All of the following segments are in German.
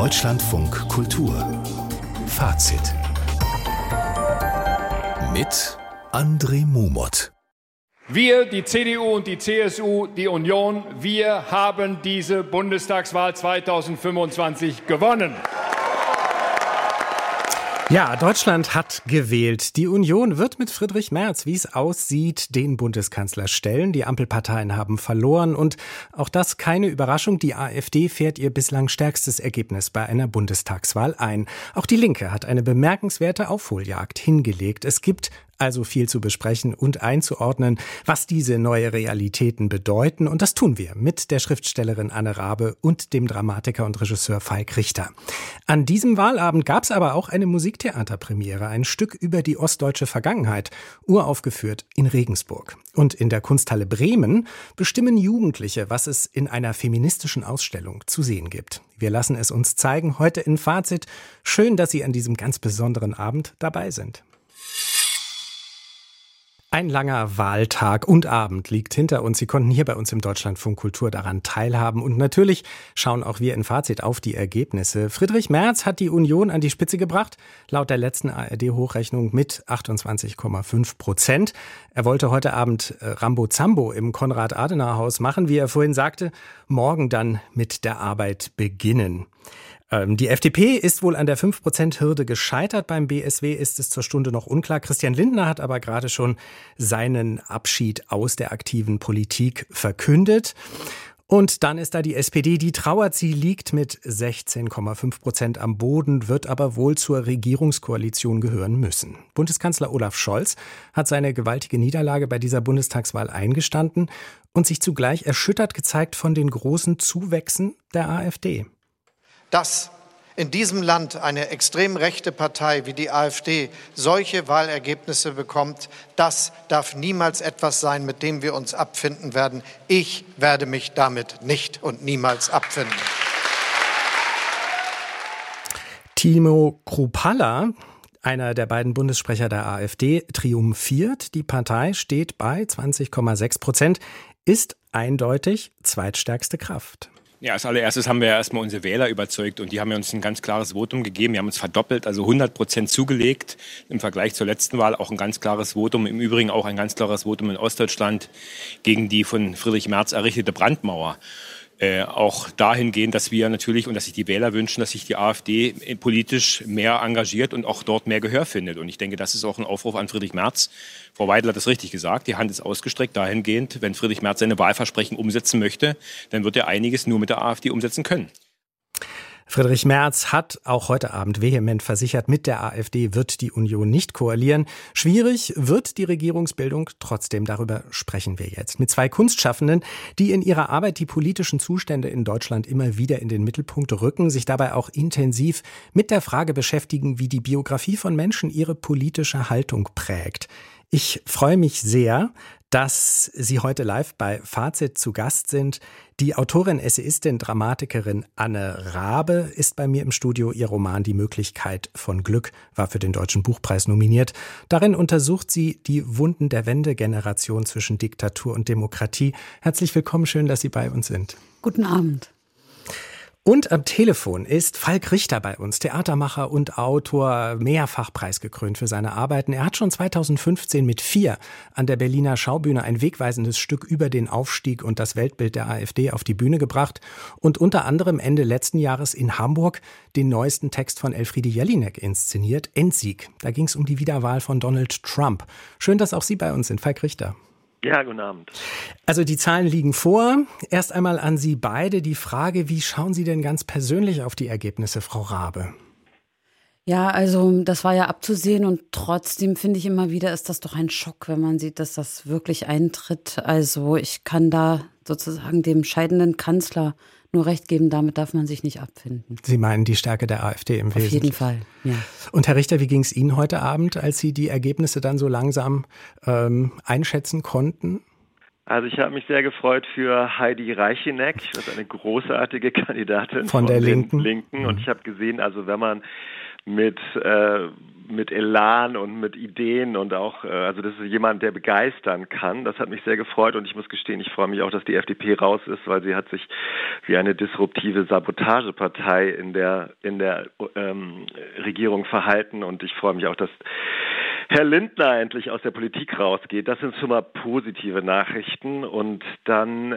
Deutschlandfunk Kultur Fazit mit André Mumot. Wir, die CDU und die CSU, die Union, wir haben diese Bundestagswahl 2025 gewonnen. Ja, Deutschland hat gewählt. Die Union wird mit Friedrich Merz, wie es aussieht, den Bundeskanzler stellen. Die Ampelparteien haben verloren und auch das keine Überraschung. Die AfD fährt ihr bislang stärkstes Ergebnis bei einer Bundestagswahl ein. Auch die Linke hat eine bemerkenswerte Aufholjagd hingelegt. Es gibt also viel zu besprechen und einzuordnen, was diese neue Realitäten bedeuten. Und das tun wir mit der Schriftstellerin Anne Rabe und dem Dramatiker und Regisseur Falk Richter. An diesem Wahlabend gab es aber auch eine Musiktheaterpremiere, ein Stück über die ostdeutsche Vergangenheit, uraufgeführt in Regensburg. Und in der Kunsthalle Bremen bestimmen Jugendliche, was es in einer feministischen Ausstellung zu sehen gibt. Wir lassen es uns zeigen, heute in Fazit. Schön, dass Sie an diesem ganz besonderen Abend dabei sind. Ein langer Wahltag und Abend liegt hinter uns. Sie konnten hier bei uns im Deutschlandfunk Kultur daran teilhaben. Und natürlich schauen auch wir in Fazit auf die Ergebnisse. Friedrich Merz hat die Union an die Spitze gebracht, laut der letzten ARD-Hochrechnung mit 28,5%. Er wollte heute Abend Rambo-Zambo im Konrad-Adenauer-Haus machen, wie er vorhin sagte, morgen dann mit der Arbeit beginnen. Die FDP ist wohl an der 5%-Hürde gescheitert. Beim BSW ist es zur Stunde noch unklar. Christian Lindner hat aber gerade schon seinen Abschied aus der aktiven Politik verkündet. Und dann ist da die SPD, die trauert. Sie liegt mit 16,5% am Boden, wird aber wohl zur Regierungskoalition gehören müssen. Bundeskanzler Olaf Scholz hat seine gewaltige Niederlage bei dieser Bundestagswahl eingestanden und sich zugleich erschüttert gezeigt von den großen Zuwächsen der AfD. Dass in diesem Land eine extrem rechte Partei wie die AfD solche Wahlergebnisse bekommt, das darf niemals etwas sein, mit dem wir uns abfinden werden. Ich werde mich damit nicht und niemals abfinden. Timo Kruppalla, einer der beiden Bundessprecher der AfD, triumphiert. Die Partei steht bei 20,6%, ist eindeutig zweitstärkste Kraft. Ja, als allererstes haben wir erstmal unsere Wähler überzeugt und die haben uns ein ganz klares Votum gegeben. Wir haben uns verdoppelt, also 100% zugelegt im Vergleich zur letzten Wahl. Auch ein ganz klares Votum, im Übrigen auch ein ganz klares Votum in Ostdeutschland gegen die von Friedrich Merz errichtete Brandmauer. Auch dahingehend, dass wir natürlich und dass sich die Wähler wünschen, dass sich die AfD politisch mehr engagiert und auch dort mehr Gehör findet. Und ich denke, das ist auch ein Aufruf an Friedrich Merz. Frau Weidel hat es richtig gesagt, die Hand ist ausgestreckt dahingehend, wenn Friedrich Merz seine Wahlversprechen umsetzen möchte, dann wird er einiges nur mit der AfD umsetzen können. Friedrich Merz hat auch heute Abend vehement versichert, mit der AfD wird die Union nicht koalieren. Schwierig wird die Regierungsbildung, trotzdem darüber sprechen wir jetzt. Mit zwei Kunstschaffenden, die in ihrer Arbeit die politischen Zustände in Deutschland immer wieder in den Mittelpunkt rücken, sich dabei auch intensiv mit der Frage beschäftigen, wie die Biografie von Menschen ihre politische Haltung prägt. Ich freue mich sehr, dass Sie heute live bei Fazit zu Gast sind. Die Autorin, Essayistin, Dramatikerin Anne Rabe ist bei mir im Studio. Ihr Roman Die Möglichkeit von Glück war für den Deutschen Buchpreis nominiert. Darin untersucht sie die Wunden der Wendegeneration zwischen Diktatur und Demokratie. Herzlich willkommen, schön, dass Sie bei uns sind. Guten Abend. Und am Telefon ist Falk Richter bei uns, Theatermacher und Autor, mehrfach preisgekrönt für seine Arbeiten. Er hat schon 2015 mit 4 an der Berliner Schaubühne ein wegweisendes Stück über den Aufstieg und das Weltbild der AfD auf die Bühne gebracht und unter anderem Ende letzten Jahres in Hamburg den neuesten Text von Elfriede Jelinek inszeniert, Endsieg. Da ging es um die Wiederwahl von Donald Trump. Schön, dass auch Sie bei uns sind, Falk Richter. Ja, guten Abend. Also die Zahlen liegen vor. Erst einmal an Sie beide die Frage, wie schauen Sie denn ganz persönlich auf die Ergebnisse, Frau Rabe? Ja, also das war ja abzusehen und trotzdem finde ich immer wieder, ist das doch ein Schock, wenn man sieht, dass das wirklich eintritt. Also ich kann da sozusagen dem scheidenden Kanzler nur recht geben, damit darf man sich nicht abfinden. Sie meinen die Stärke der AfD im Wesentlichen? Auf jeden Fall, ja. Und Herr Richter, wie ging es Ihnen heute Abend, als Sie die Ergebnisse dann so langsam einschätzen konnten? Also ich habe mich sehr gefreut für Heidi Reicheneck. Das ist eine großartige Kandidatin von der den Linken. Und ich habe gesehen, also wenn man mit mit Elan und mit Ideen und auch, also das ist jemand, der begeistern kann. Das hat mich sehr gefreut und ich muss gestehen, ich freue mich auch, dass die FDP raus ist, weil sie hat sich wie eine disruptive Sabotagepartei in der Regierung verhalten und ich freue mich auch, dass Herr Lindner endlich aus der Politik rausgeht. Das sind schon mal positive Nachrichten. Und dann,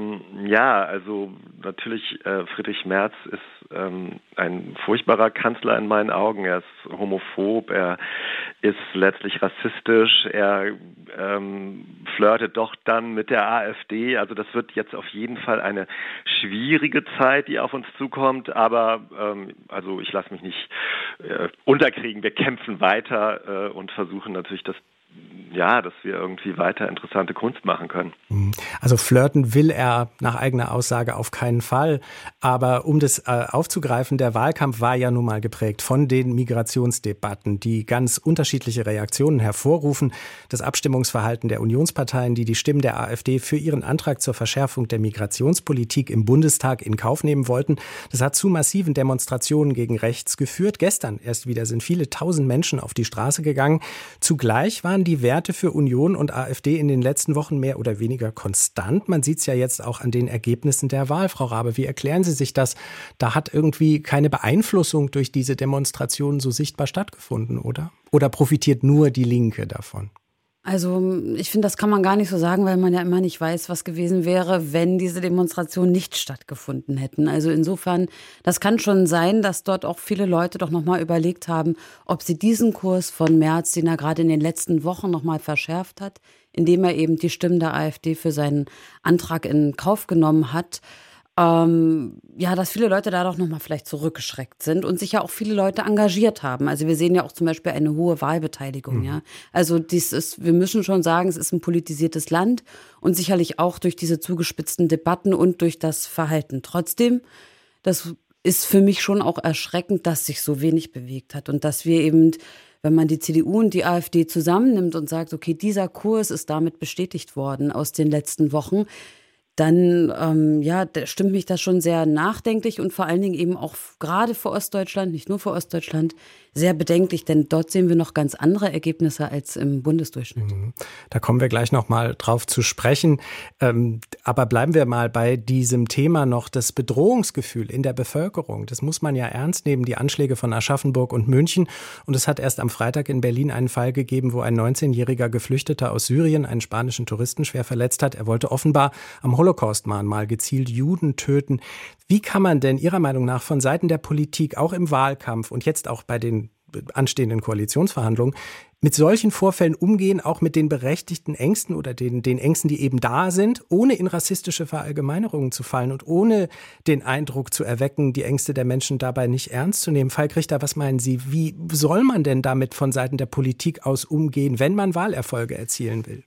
also natürlich, Friedrich Merz ist ein furchtbarer Kanzler in meinen Augen. Er ist homophob, er ist letztlich rassistisch, er flirtet doch dann mit der AfD. Also das wird jetzt auf jeden Fall eine schwierige Zeit, die auf uns zukommt. Aber also ich lasse mich nicht unterkriegen. Wir kämpfen weiter und versuchen natürlich, dass wir irgendwie weiter interessante Kunst machen können. Also flirten will er nach eigener Aussage auf keinen Fall. Aber um das aufzugreifen, der Wahlkampf war ja nun mal geprägt von den Migrationsdebatten, die ganz unterschiedliche Reaktionen hervorrufen. Das Abstimmungsverhalten der Unionsparteien, die Stimmen der AfD für ihren Antrag zur Verschärfung der Migrationspolitik im Bundestag in Kauf nehmen wollten, das hat zu massiven Demonstrationen gegen rechts geführt. Gestern erst wieder sind viele tausend Menschen auf die Straße gegangen. Zugleich waren die Werte für Union und AfD in den letzten Wochen mehr oder weniger konstant. Man sieht es ja jetzt auch an den Ergebnissen der Wahl. Frau Raabe, wie erklären Sie sich das? Da hat irgendwie keine Beeinflussung durch diese Demonstrationen so sichtbar stattgefunden, oder? Oder profitiert nur die Linke davon? Also ich finde, das kann man gar nicht so sagen, weil man ja immer nicht weiß, was gewesen wäre, wenn diese Demonstrationen nicht stattgefunden hätten. Also insofern, das kann schon sein, dass dort auch viele Leute doch nochmal überlegt haben, ob sie diesen Kurs von Merz, den er gerade in den letzten Wochen nochmal verschärft hat, indem er eben die Stimmen der AfD für seinen Antrag in Kauf genommen hat, dass viele Leute da doch nochmal vielleicht zurückgeschreckt sind und sich ja auch viele Leute engagiert haben. Also wir sehen ja auch zum Beispiel eine hohe Wahlbeteiligung, ja. Also wir müssen schon sagen, es ist ein politisiertes Land und sicherlich auch durch diese zugespitzten Debatten und durch das Verhalten. Trotzdem, das ist für mich schon auch erschreckend, dass sich so wenig bewegt hat und dass wir eben, wenn man die CDU und die AfD zusammennimmt und sagt, okay, dieser Kurs ist damit bestätigt worden aus den letzten Wochen, dann stimmt mich das schon sehr nachdenklich und vor allen Dingen eben auch gerade für Ostdeutschland, nicht nur für Ostdeutschland, sehr bedenklich, denn dort sehen wir noch ganz andere Ergebnisse als im Bundesdurchschnitt. Da kommen wir gleich noch mal drauf zu sprechen. Aber bleiben wir mal bei diesem Thema noch, das Bedrohungsgefühl in der Bevölkerung. Das muss man ja ernst nehmen, die Anschläge von Aschaffenburg und München. Und es hat erst am Freitag in Berlin einen Fall gegeben, wo ein 19-jähriger Geflüchteter aus Syrien einen spanischen Touristen schwer verletzt hat. Er wollte offenbar am Holocaust-Mahnmal gezielt Juden töten. Wie kann man denn Ihrer Meinung nach von Seiten der Politik, auch im Wahlkampf und jetzt auch bei den anstehenden Koalitionsverhandlungen, mit solchen Vorfällen umgehen, auch mit den berechtigten Ängsten oder den Ängsten, die eben da sind, ohne in rassistische Verallgemeinerungen zu fallen und ohne den Eindruck zu erwecken, die Ängste der Menschen dabei nicht ernst zu nehmen? Falk Richter, was meinen Sie? Wie soll man denn damit von Seiten der Politik aus umgehen, wenn man Wahlerfolge erzielen will?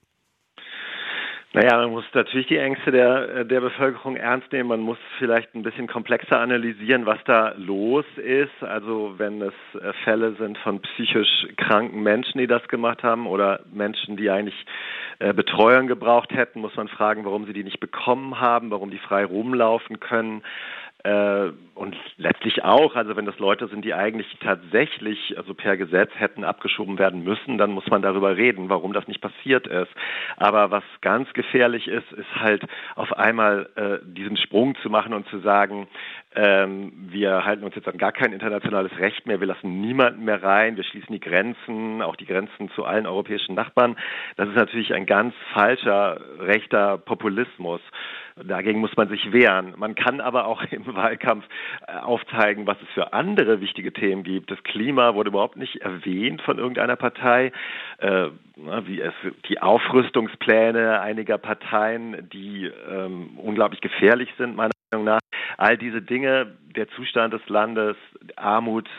Naja, man muss natürlich die Ängste der Bevölkerung ernst nehmen. Man muss vielleicht ein bisschen komplexer analysieren, was da los ist. Also wenn es Fälle sind von psychisch kranken Menschen, die das gemacht haben oder Menschen, die eigentlich Betreuung gebraucht hätten, muss man fragen, warum sie die nicht bekommen haben, warum die frei rumlaufen können. Und letztlich auch, also wenn das Leute sind, die eigentlich tatsächlich, also per Gesetz hätten abgeschoben werden müssen, dann muss man darüber reden, warum das nicht passiert ist. Aber was ganz gefährlich ist, ist halt auf einmal diesen Sprung zu machen und zu sagen, wir halten uns jetzt an gar kein internationales Recht mehr, wir lassen niemanden mehr rein, wir schließen die Grenzen, auch die Grenzen zu allen europäischen Nachbarn. Das ist natürlich ein ganz falscher rechter Populismus. Dagegen muss man sich wehren. Man kann aber auch im Wahlkampf aufzeigen, was es für andere wichtige Themen gibt. Das Klima wurde überhaupt nicht erwähnt von irgendeiner Partei. Die Aufrüstungspläne einiger Parteien, die unglaublich gefährlich sind, meiner Meinung nach. All diese Dinge, der Zustand des Landes, Armut,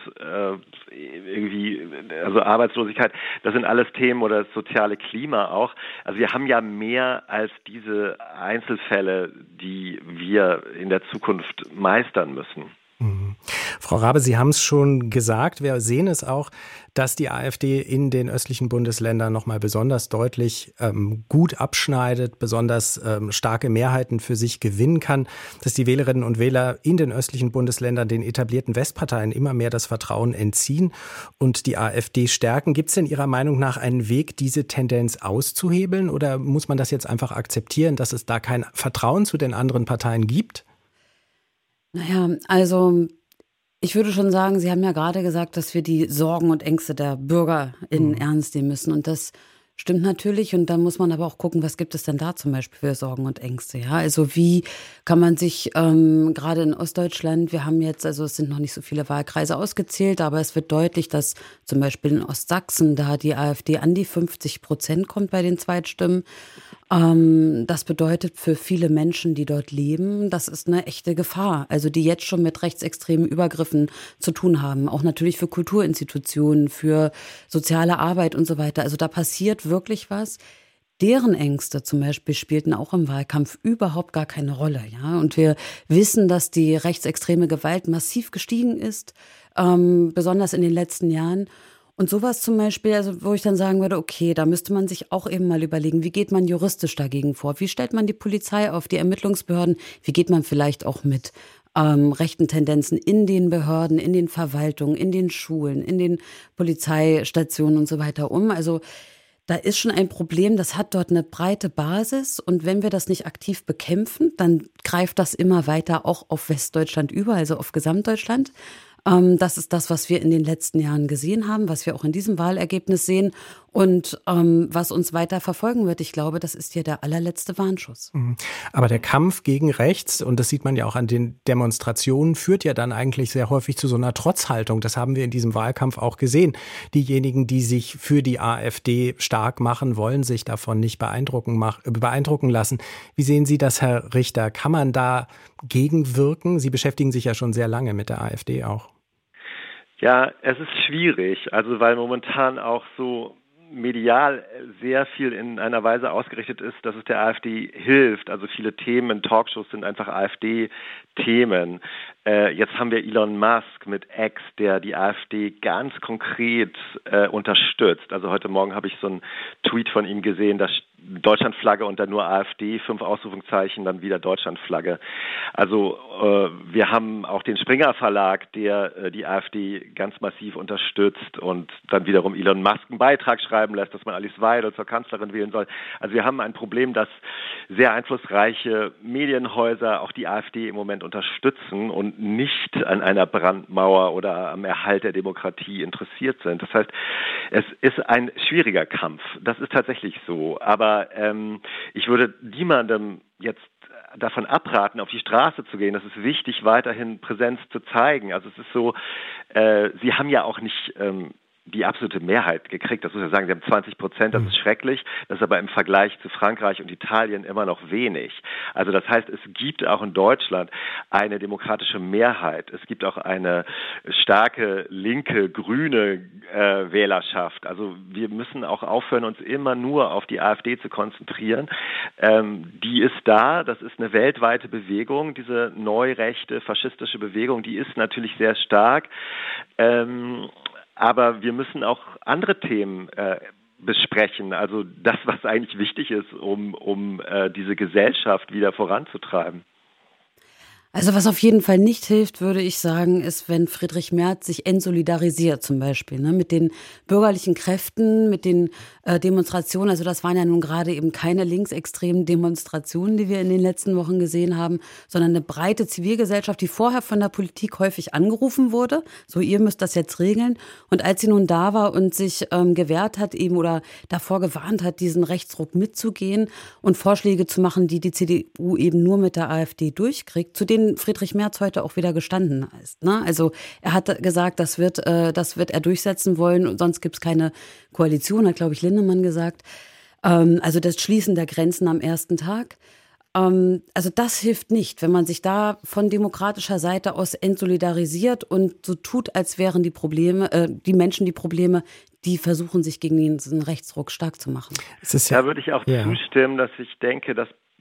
also Arbeitslosigkeit, das sind alles Themen oder das soziale Klima auch. Also wir haben ja mehr als diese Einzelfälle, die wir in der Zukunft meistern müssen. Frau Frau Rabe, Sie haben es schon gesagt, wir sehen es auch, dass die AfD in den östlichen Bundesländern nochmal besonders deutlich gut abschneidet, besonders starke Mehrheiten für sich gewinnen kann, dass die Wählerinnen und Wähler in den östlichen Bundesländern den etablierten Westparteien immer mehr das Vertrauen entziehen und die AfD stärken. Gibt es denn Ihrer Meinung nach einen Weg, diese Tendenz auszuhebeln, oder muss man das jetzt einfach akzeptieren, dass es da kein Vertrauen zu den anderen Parteien gibt? Naja, also ich würde schon sagen, Sie haben ja gerade gesagt, dass wir die Sorgen und Ängste der BürgerInnen ernst nehmen müssen. Und das stimmt natürlich. Und da muss man aber auch gucken, was gibt es denn da zum Beispiel für Sorgen und Ängste? Ja, also wie kann man sich gerade in Ostdeutschland, wir haben jetzt, also es sind noch nicht so viele Wahlkreise ausgezählt, aber es wird deutlich, dass zum Beispiel in Ostsachsen da die AfD an die 50% kommt bei den Zweitstimmen. Das bedeutet für viele Menschen, die dort leben, das ist eine echte Gefahr. Also die jetzt schon mit rechtsextremen Übergriffen zu tun haben. Auch natürlich für Kulturinstitutionen, für soziale Arbeit und so weiter. Also da passiert wirklich was. Deren Ängste zum Beispiel spielten auch im Wahlkampf überhaupt gar keine Rolle. Ja? Und wir wissen, dass die rechtsextreme Gewalt massiv gestiegen ist, besonders in den letzten Jahren. Und sowas zum Beispiel, also wo ich dann sagen würde, okay, da müsste man sich auch eben mal überlegen, wie geht man juristisch dagegen vor? Wie stellt man die Polizei auf, die Ermittlungsbehörden? Wie geht man vielleicht auch mit rechten Tendenzen in den Behörden, in den Verwaltungen, in den Schulen, in den Polizeistationen und so weiter um? Also da ist schon ein Problem, das hat dort eine breite Basis. Und wenn wir das nicht aktiv bekämpfen, dann greift das immer weiter auch auf Westdeutschland über, also auf Gesamtdeutschland. Das ist das, was wir in den letzten Jahren gesehen haben, was wir auch in diesem Wahlergebnis sehen und was uns weiter verfolgen wird. Ich glaube, das ist hier der allerletzte Warnschuss. Aber der Kampf gegen rechts, und das sieht man ja auch an den Demonstrationen, führt ja dann eigentlich sehr häufig zu so einer Trotzhaltung. Das haben wir in diesem Wahlkampf auch gesehen. Diejenigen, die sich für die AfD stark machen, wollen sich davon nicht beeindrucken lassen. Wie sehen Sie das, Herr Richter? Kann man da gegenwirken? Sie beschäftigen sich ja schon sehr lange mit der AfD auch. Ja, es ist schwierig, also weil momentan auch so medial sehr viel in einer Weise ausgerichtet ist, dass es der AfD hilft. Also viele Themen in Talkshows sind einfach AfD-Themen. Jetzt haben wir Elon Musk mit X, der die AfD ganz konkret unterstützt. Also heute Morgen habe ich so einen Tweet von ihm gesehen, da Deutschlandflagge und dann nur AfD, 5 Ausrufungszeichen, dann wieder Deutschlandflagge. Also wir haben auch den Springer Verlag, der die AfD ganz massiv unterstützt und dann wiederum Elon Musk einen Beitrag schreiben lässt, dass man Alice Weidel zur Kanzlerin wählen soll. Also wir haben ein Problem, dass sehr einflussreiche Medienhäuser auch die AfD im Moment unterstützen und nicht an einer Brandmauer oder am Erhalt der Demokratie interessiert sind. Das heißt, es ist ein schwieriger Kampf. Das ist tatsächlich so. Aber ich würde niemandem jetzt davon abraten, auf die Straße zu gehen. Es ist wichtig, weiterhin Präsenz zu zeigen. Also es ist so, Sie haben ja auch nicht die absolute Mehrheit gekriegt. Das muss ich sagen, sie haben 20%, das ist schrecklich. Das ist aber im Vergleich zu Frankreich und Italien immer noch wenig. Also das heißt, es gibt auch in Deutschland eine demokratische Mehrheit. Es gibt auch eine starke, linke, grüne Wählerschaft. Also wir müssen auch aufhören, uns immer nur auf die AfD zu konzentrieren. Die ist da, das ist eine weltweite Bewegung, diese neurechte, faschistische Bewegung, die ist natürlich sehr stark. Aber wir müssen auch andere Themen besprechen, also das, was eigentlich wichtig ist, um diese Gesellschaft wieder voranzutreiben. Also was auf jeden Fall nicht hilft, würde ich sagen, ist, wenn Friedrich Merz sich entsolidarisiert zum Beispiel, ne, mit den bürgerlichen Kräften, mit den Demonstrationen. Also das waren ja nun gerade eben keine linksextremen Demonstrationen, die wir in den letzten Wochen gesehen haben, sondern eine breite Zivilgesellschaft, die vorher von der Politik häufig angerufen wurde. So, ihr müsst das jetzt regeln. Und als sie nun da war und sich gewehrt hat eben oder davor gewarnt hat, diesen Rechtsruck mitzugehen und Vorschläge zu machen, die die CDU eben nur mit der AfD durchkriegt, zu denen Friedrich Merz heute auch wieder gestanden ist. Ne? Also er hat gesagt, das wird er durchsetzen wollen und sonst gibt es keine Koalition, hat, glaube ich, Lindemann gesagt. Also das Schließen der Grenzen am ersten Tag. Also das hilft nicht, wenn man sich da von demokratischer Seite aus entsolidarisiert und so tut, als wären die Menschen die Probleme, die versuchen, sich gegen diesen Rechtsruck stark zu machen. Da würde ich auch zustimmen, dass ich denke, dass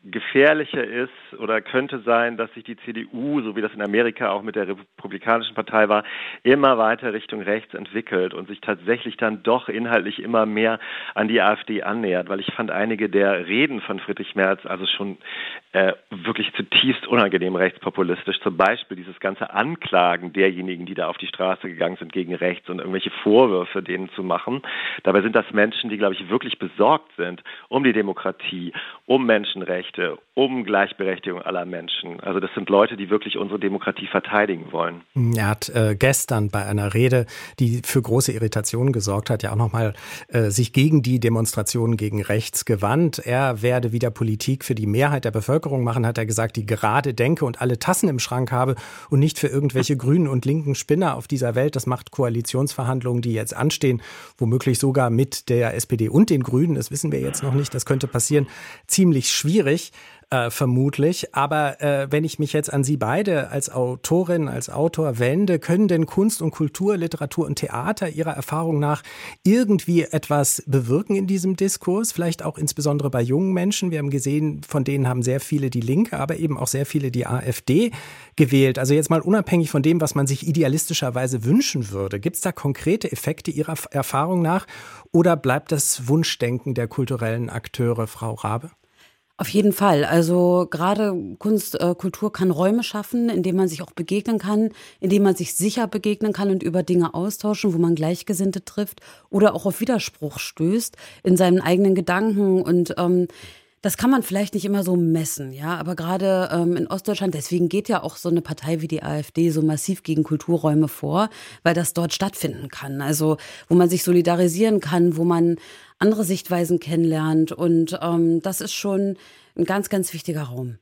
gefährlicher ist oder könnte sein, dass sich die CDU, so wie das in Amerika auch mit der Republikanischen Partei war, immer weiter Richtung rechts entwickelt und sich tatsächlich dann doch inhaltlich immer mehr an die AfD annähert, weil ich fand einige der Reden von Friedrich Merz also schon wirklich zutiefst unangenehm rechtspopulistisch. Zum Beispiel dieses ganze Anklagen derjenigen, die da auf die Straße gegangen sind gegen rechts und irgendwelche Vorwürfe denen zu machen. Dabei sind das Menschen, die, glaube ich, wirklich besorgt sind um die Demokratie, um Menschenrechte, um Gleichberechtigung aller Menschen. Also das sind Leute, die wirklich unsere Demokratie verteidigen wollen. Er hat gestern bei einer Rede, die für große Irritationen gesorgt hat, ja auch nochmal sich gegen die Demonstrationen gegen rechts gewandt. Er werde wieder Politik für die Mehrheit der Bevölkerung machen, hat er gesagt, die gerade denke und alle Tassen im Schrank habe und nicht für irgendwelche grünen und linken Spinner auf dieser Welt. Das macht Koalitionsverhandlungen, die jetzt anstehen, womöglich sogar mit der SPD und den Grünen, das wissen wir jetzt noch nicht, das könnte passieren, ziemlich schwierig. Vermutlich. Aber wenn ich mich jetzt an Sie beide als Autorin, als Autor wende, können denn Kunst und Kultur, Literatur und Theater Ihrer Erfahrung nach irgendwie etwas bewirken in diesem Diskurs? Vielleicht auch insbesondere bei jungen Menschen. Wir haben gesehen, von denen haben sehr viele die Linke, aber eben auch sehr viele die AfD gewählt. Also jetzt mal unabhängig von dem, was man sich idealistischerweise wünschen würde. Gibt es da konkrete Effekte Ihrer Erfahrung nach? Oder bleibt das Wunschdenken der kulturellen Akteure, Frau Raabe? Auf jeden Fall. Also gerade Kunst, Kultur kann Räume schaffen, in denen man sich auch begegnen kann, in denen man sich sicher begegnen kann und über Dinge austauschen, wo man Gleichgesinnte trifft oder auch auf Widerspruch stößt in seinen eigenen Gedanken. Und das kann man vielleicht nicht immer so messen, ja, aber gerade in Ostdeutschland, deswegen geht ja auch so eine Partei wie die AfD so massiv gegen Kulturräume vor, weil das dort stattfinden kann. Also wo man sich solidarisieren kann, wo man andere Sichtweisen kennenlernt und das ist schon ein ganz, ganz wichtiger Raum.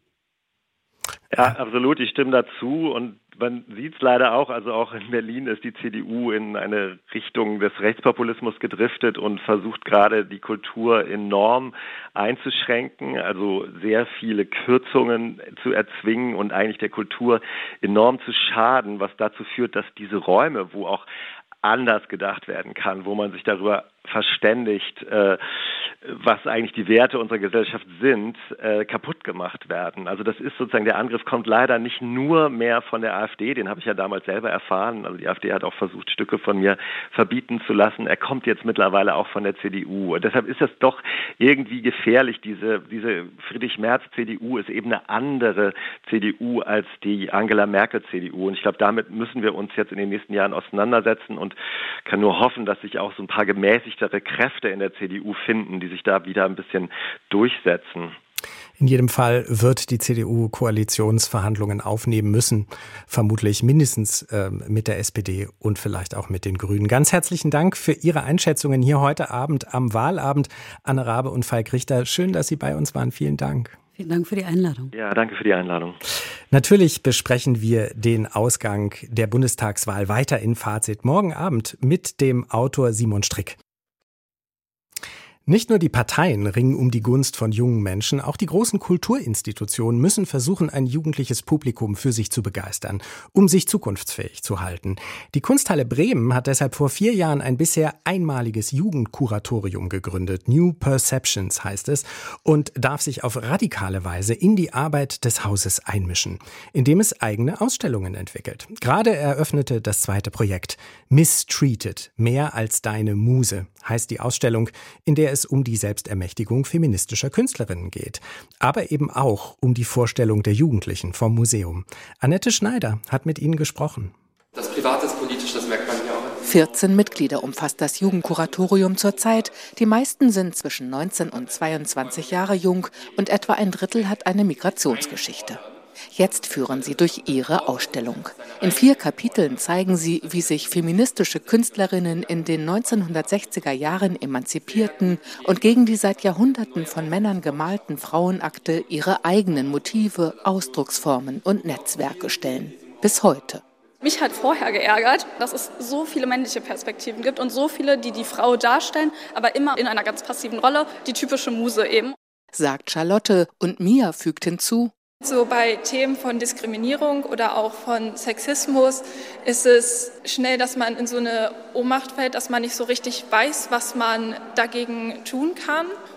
Ja, absolut, ich stimme dazu und man sieht es leider auch, also auch in Berlin ist die CDU in eine Richtung des Rechtspopulismus gedriftet und versucht gerade die Kultur enorm einzuschränken, also sehr viele Kürzungen zu erzwingen und eigentlich der Kultur enorm zu schaden, was dazu führt, dass diese Räume, wo auch anders gedacht werden kann, wo man sich darüber verständigt, was eigentlich die Werte unserer Gesellschaft sind, kaputt gemacht werden. Also das ist sozusagen, der Angriff kommt leider nicht nur mehr von der AfD, den habe ich ja damals selber erfahren. Also die AfD hat auch versucht, Stücke von mir verbieten zu lassen. Er kommt jetzt mittlerweile auch von der CDU. Und deshalb ist das doch irgendwie gefährlich. Diese Friedrich Merz CDU ist eben eine andere CDU als die Angela Merkel CDU. Und ich glaube, damit müssen wir uns jetzt in den nächsten Jahren auseinandersetzen und kann nur hoffen, dass sich auch so ein paar gemäßigtere Kräfte in der CDU finden, die sich da wieder ein bisschen durchsetzen. In jedem Fall wird die CDU Koalitionsverhandlungen aufnehmen müssen, vermutlich mindestens mit der SPD und vielleicht auch mit den Grünen. Ganz herzlichen Dank für Ihre Einschätzungen hier heute Abend am Wahlabend. Anne Raabe und Falk Richter, schön, dass Sie bei uns waren. Vielen Dank. Vielen Dank für die Einladung. Ja, danke für die Einladung. Natürlich besprechen wir den Ausgang der Bundestagswahl weiter in Fazit morgen Abend mit dem Autor Simon Strick. Nicht nur die Parteien ringen um die Gunst von jungen Menschen, auch die großen Kulturinstitutionen müssen versuchen, ein jugendliches Publikum für sich zu begeistern, um sich zukunftsfähig zu halten. Die Kunsthalle Bremen hat deshalb vor 4 Jahren ein bisher einmaliges Jugendkuratorium gegründet. New Perceptions heißt es und darf sich auf radikale Weise in die Arbeit des Hauses einmischen, indem es eigene Ausstellungen entwickelt. Gerade eröffnete das zweite Projekt. Mistreated, mehr als deine Muse, heißt die Ausstellung, in der es um die Selbstermächtigung feministischer Künstlerinnen geht, aber eben auch um die Vorstellung der Jugendlichen vom Museum. Annette Schneider hat mit ihnen gesprochen. Das Private ist politisch, das merkt man hier auch. 14 Mitglieder umfasst das Jugendkuratorium zurzeit. Die meisten sind zwischen 19 und 22 Jahre jung und etwa ein Drittel hat eine Migrationsgeschichte. Jetzt führen sie durch ihre Ausstellung. In 4 Kapiteln zeigen sie, wie sich feministische Künstlerinnen in den 1960er Jahren emanzipierten und gegen die seit Jahrhunderten von Männern gemalten Frauenakte ihre eigenen Motive, Ausdrucksformen und Netzwerke stellen. Bis heute. Mich hat vorher geärgert, dass es so viele männliche Perspektiven gibt und so viele, die die Frau darstellen, aber immer in einer ganz passiven Rolle, die typische Muse eben. Sagt Charlotte und Mia fügt hinzu. So bei Themen von Diskriminierung oder auch von Sexismus ist es schnell, dass man in so eine Ohnmacht fällt, dass man nicht so richtig weiß, was man dagegen tun kann.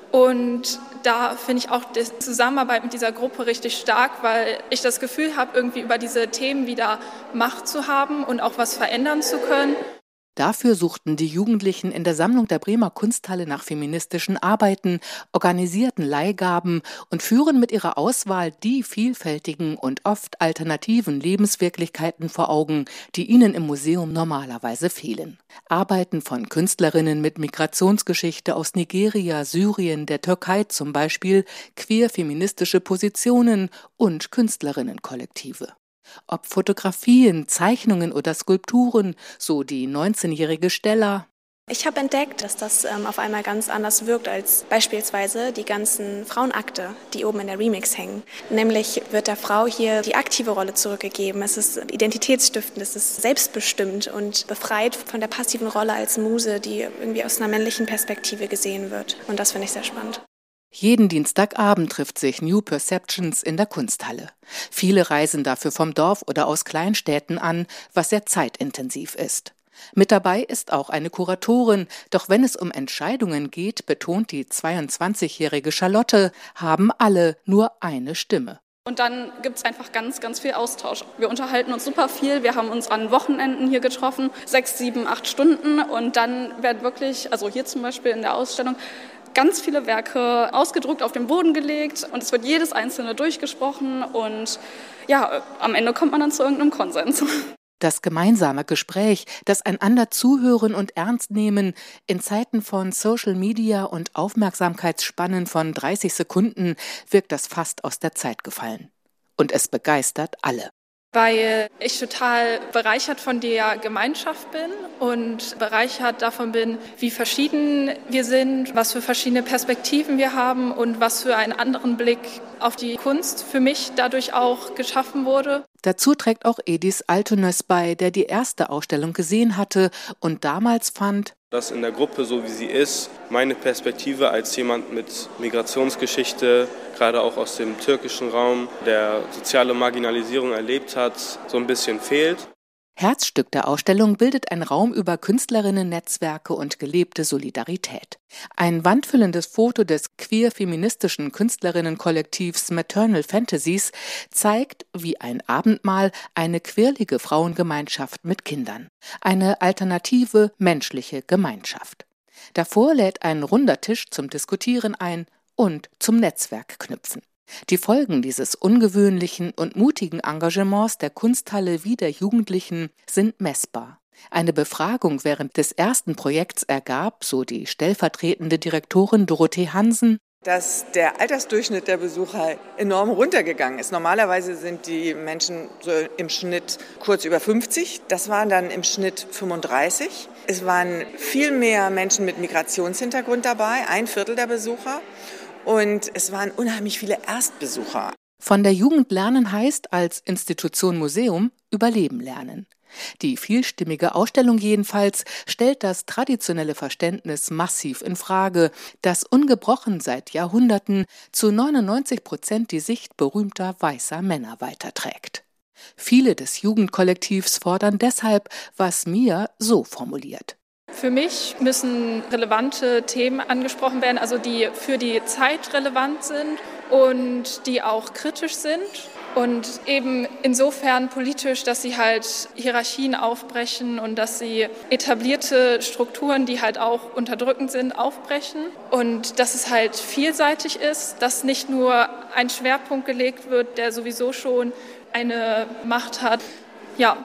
Und da finde ich auch die Zusammenarbeit mit dieser Gruppe richtig stark, weil ich das Gefühl habe, irgendwie über diese Themen wieder Macht zu haben und auch was verändern zu können. Dafür suchten die Jugendlichen in der Sammlung der Bremer Kunsthalle nach feministischen Arbeiten, organisierten Leihgaben und führen mit ihrer Auswahl die vielfältigen und oft alternativen Lebenswirklichkeiten vor Augen, die ihnen im Museum normalerweise fehlen. Arbeiten von Künstlerinnen mit Migrationsgeschichte aus Nigeria, Syrien, der Türkei zum Beispiel, queer-feministische Positionen und Künstlerinnenkollektive. Ob Fotografien, Zeichnungen oder Skulpturen, so die 19-jährige Stella. Ich habe entdeckt, dass das auf einmal ganz anders wirkt als beispielsweise die ganzen Frauenakte, die oben in der Remix hängen. Nämlich wird der Frau hier die aktive Rolle zurückgegeben. Es ist identitätsstiftend, es ist selbstbestimmt und befreit von der passiven Rolle als Muse, die irgendwie aus einer männlichen Perspektive gesehen wird. Und das finde ich sehr spannend. Jeden Dienstagabend trifft sich New Perceptions in der Kunsthalle. Viele reisen dafür vom Dorf oder aus Kleinstädten an, was sehr zeitintensiv ist. Mit dabei ist auch eine Kuratorin, doch wenn es um Entscheidungen geht, betont die 22-jährige Charlotte, haben alle nur eine Stimme. Und dann gibt es einfach ganz, ganz viel Austausch. Wir unterhalten uns super viel. Wir haben uns an Wochenenden hier getroffen, 6, 7, 8 Stunden. Und dann werden wirklich, also hier zum Beispiel in der Ausstellung, ganz viele Werke ausgedruckt, auf den Boden gelegt und es wird jedes einzelne durchgesprochen und ja, am Ende kommt man dann zu irgendeinem Konsens. Das gemeinsame Gespräch, das einander zuhören und ernst nehmen, in Zeiten von Social Media und Aufmerksamkeitsspannen von 30 Sekunden wirkt das fast aus der Zeit gefallen. Und es begeistert alle. Weil ich total bereichert von der Gemeinschaft bin und bereichert davon bin, wie verschieden wir sind, was für verschiedene Perspektiven wir haben und was für einen anderen Blick auf die Kunst für mich dadurch auch geschaffen wurde. Dazu trägt auch Edis Altones bei, der die erste Ausstellung gesehen hatte und damals fand, dass in der Gruppe, so wie sie ist, meine Perspektive als jemand mit Migrationsgeschichte, gerade auch aus dem türkischen Raum, der soziale Marginalisierung erlebt hat, so ein bisschen fehlt. Herzstück der Ausstellung bildet ein Raum über Künstlerinnen-Netzwerke und gelebte Solidarität. Ein wandfüllendes Foto des queer-feministischen Künstlerinnen-Kollektivs Maternal Fantasies zeigt, wie ein Abendmahl, eine quirlige Frauengemeinschaft mit Kindern. Eine alternative, menschliche Gemeinschaft. Davor lädt ein runder Tisch zum Diskutieren ein und zum Netzwerkknüpfen. Die Folgen dieses ungewöhnlichen und mutigen Engagements der Kunsthalle wie der Jugendlichen sind messbar. Eine Befragung während des ersten Projekts ergab, so die stellvertretende Direktorin Dorothee Hansen, dass der Altersdurchschnitt der Besucher enorm runtergegangen ist. Normalerweise sind die Menschen so im Schnitt kurz über 50. Das waren dann im Schnitt 35. Es waren viel mehr Menschen mit Migrationshintergrund dabei, 1/4 der Besucher. Und es waren unheimlich viele Erstbesucher. Von der Jugend lernen heißt als Institution Museum Überleben lernen. Die vielstimmige Ausstellung jedenfalls stellt das traditionelle Verständnis massiv in Frage, das ungebrochen seit Jahrhunderten zu 99% die Sicht berühmter weißer Männer weiterträgt. Viele des Jugendkollektivs fordern deshalb, was Mia so formuliert. Für mich müssen relevante Themen angesprochen werden, also die für die Zeit relevant sind und die auch kritisch sind und eben insofern politisch, dass sie halt Hierarchien aufbrechen und dass sie etablierte Strukturen, die halt auch unterdrückend sind, aufbrechen und dass es halt vielseitig ist, dass nicht nur ein Schwerpunkt gelegt wird, der sowieso schon eine Macht hat. Ja.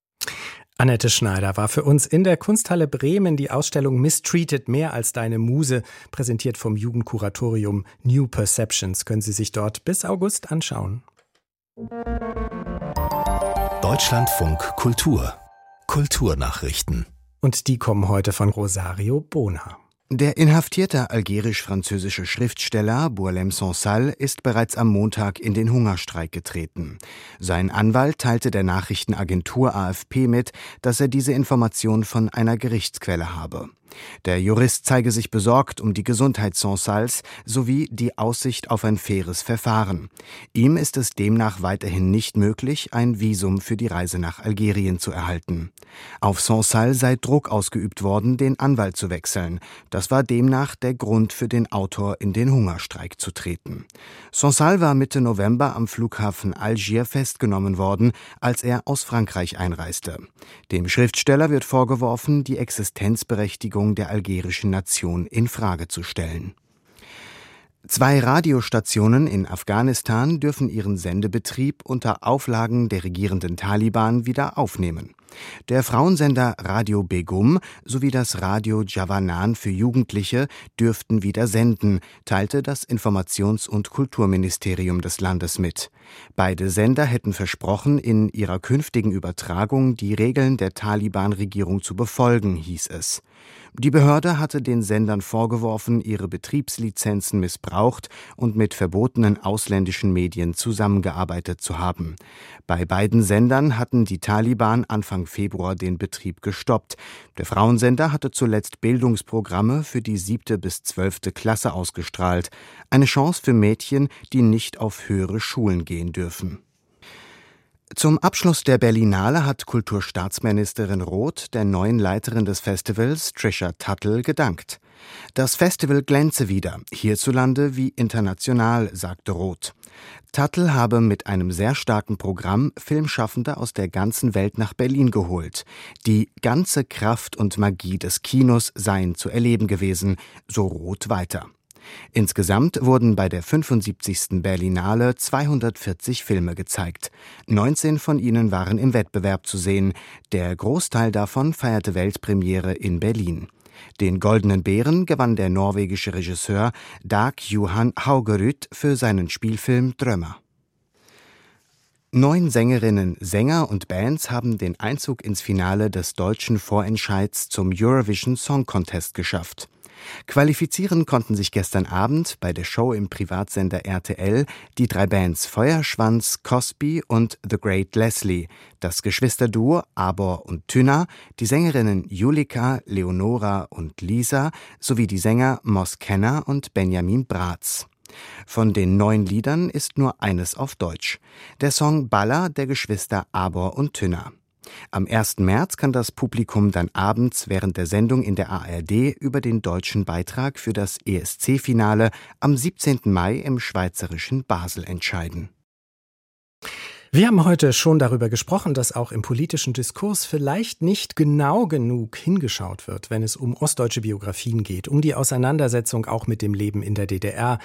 Annette Schneider war für uns in der Kunsthalle Bremen. Die Ausstellung Mistreated, mehr als deine Muse, präsentiert vom Jugendkuratorium New Perceptions. Können Sie sich dort bis August anschauen. Deutschlandfunk Kultur. Kulturnachrichten. Und die kommen heute von Rosario Bona. Der inhaftierte algerisch-französische Schriftsteller Boualem Sansal ist bereits am Montag in den Hungerstreik getreten. Sein Anwalt teilte der Nachrichtenagentur AFP mit, dass er diese Information von einer Gerichtsquelle habe. Der Jurist zeige sich besorgt um die Gesundheit Sonsals sowie die Aussicht auf ein faires Verfahren. Ihm ist es demnach weiterhin nicht möglich, ein Visum für die Reise nach Algerien zu erhalten. Auf Sonsal sei Druck ausgeübt worden, den Anwalt zu wechseln. Das war demnach der Grund für den Autor, in den Hungerstreik zu treten. Sonsal war Mitte November am Flughafen Algier festgenommen worden, als er aus Frankreich einreiste. Dem Schriftsteller wird vorgeworfen, die Existenzberechtigung der algerischen Nation in Frage zu stellen. 2 Radiostationen in Afghanistan dürfen ihren Sendebetrieb unter Auflagen der regierenden Taliban wieder aufnehmen. Der Frauensender Radio Begum sowie das Radio Javanan für Jugendliche dürften wieder senden, teilte das Informations- und Kulturministerium des Landes mit. Beide Sender hätten versprochen, in ihrer künftigen Übertragung die Regeln der Taliban-Regierung zu befolgen, hieß es. Die Behörde hatte den Sendern vorgeworfen, ihre Betriebslizenzen missbraucht und mit verbotenen ausländischen Medien zusammengearbeitet zu haben. Bei beiden Sendern hatten die Taliban Anfang Februar den Betrieb gestoppt. Der Frauensender hatte zuletzt Bildungsprogramme für die 7. bis 12. Klasse ausgestrahlt. Eine Chance für Mädchen, die nicht auf höhere Schulen gehen dürfen. Zum Abschluss der Berlinale hat Kulturstaatsministerin Roth der neuen Leiterin des Festivals, Trisha Tuttle, gedankt. Das Festival glänze wieder, hierzulande wie international, sagte Roth. Tuttle habe mit einem sehr starken Programm Filmschaffende aus der ganzen Welt nach Berlin geholt. Die ganze Kraft und Magie des Kinos seien zu erleben gewesen, so Roth weiter. Insgesamt wurden bei der 75. Berlinale 240 Filme gezeigt. 19 von ihnen waren im Wettbewerb zu sehen. Der Großteil davon feierte Weltpremiere in Berlin. Den Goldenen Bären gewann der norwegische Regisseur Dag Johan Haugerud für seinen Spielfilm Drömer. 9 Sängerinnen, Sänger und Bands haben den Einzug ins Finale des deutschen Vorentscheids zum Eurovision Song Contest geschafft. Qualifizieren konnten sich gestern Abend bei der Show im Privatsender RTL die 3 Bands Feuerschwanz, Cosby und The Great Leslie, das Geschwisterduo Abor und Tünna, die Sängerinnen Julika, Leonora und Lisa sowie die Sänger Moss Kenner und Benjamin Bratz. Von den 9 Liedern ist nur eines auf Deutsch. Der Song Balla der Geschwister Abor und Tünna. Am 1. März kann das Publikum dann abends während der Sendung in der ARD über den deutschen Beitrag für das ESC-Finale am 17. Mai im schweizerischen Basel entscheiden. Wir haben heute schon darüber gesprochen, dass auch im politischen Diskurs vielleicht nicht genau genug hingeschaut wird, wenn es um ostdeutsche Biografien geht, um die Auseinandersetzung auch mit dem Leben in der DDR.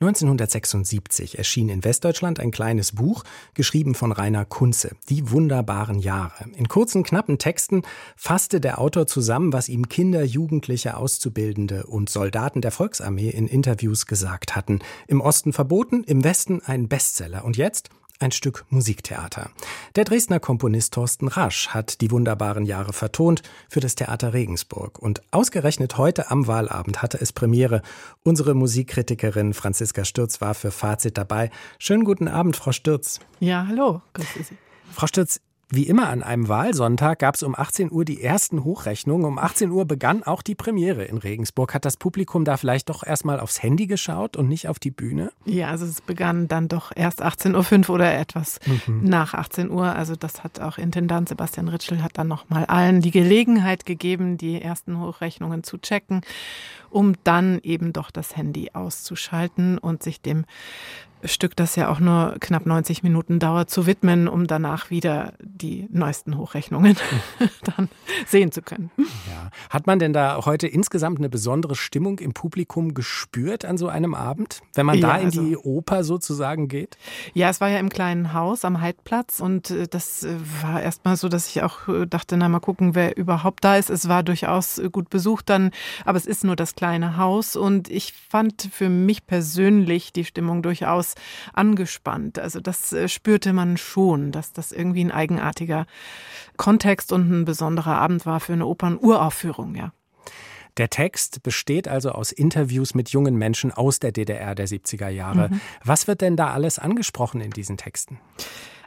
1976 erschien in Westdeutschland ein kleines Buch, geschrieben von Rainer Kunze, Die wunderbaren Jahre. In kurzen, knappen Texten fasste der Autor zusammen, was ihm Kinder, Jugendliche, Auszubildende und Soldaten der Volksarmee in Interviews gesagt hatten. Im Osten verboten, im Westen ein Bestseller. Und jetzt ein Stück Musiktheater. Der Dresdner Komponist Thorsten Rasch hat die wunderbaren Jahre vertont für das Theater Regensburg. Und ausgerechnet heute am Wahlabend hatte es Premiere. Unsere Musikkritikerin Franziska Stürz war für Fazit dabei. Schönen guten Abend, Frau Stürz. Ja, hallo. Grüße Sie. Frau Stürz, wie immer an einem Wahlsonntag gab es um 18 Uhr die ersten Hochrechnungen. Um 18 Uhr begann auch die Premiere in Regensburg. Hat das Publikum da vielleicht doch erstmal aufs Handy geschaut und nicht auf die Bühne? Ja, also es begann dann doch erst 18.05 Uhr oder etwas nach 18 Uhr. Also das hat auch Intendant Sebastian Ritschl hat dann nochmal allen die Gelegenheit gegeben, die ersten Hochrechnungen zu checken, um dann eben doch das Handy auszuschalten und sich dem Stück, das ja auch nur knapp 90 Minuten dauert, zu widmen, um danach wieder die neuesten Hochrechnungen dann sehen zu können. Ja. Hat man denn da heute insgesamt eine besondere Stimmung im Publikum gespürt an so einem Abend, wenn man da in die Oper sozusagen geht? Ja, es war ja im kleinen Haus am Heidplatz und das war erstmal so, dass ich auch dachte, na mal gucken, wer überhaupt da ist. Es war durchaus gut besucht dann, aber es ist nur das kleine Haus und ich fand für mich persönlich die Stimmung durchaus angespannt. Also das spürte man schon, dass das irgendwie ein eigenartiger Kontext und ein besonderer Abend war für eine Opernuraufführung, ja. Der Text besteht also aus Interviews mit jungen Menschen aus der DDR der 70er Jahre. Was wird denn da alles angesprochen in diesen Texten?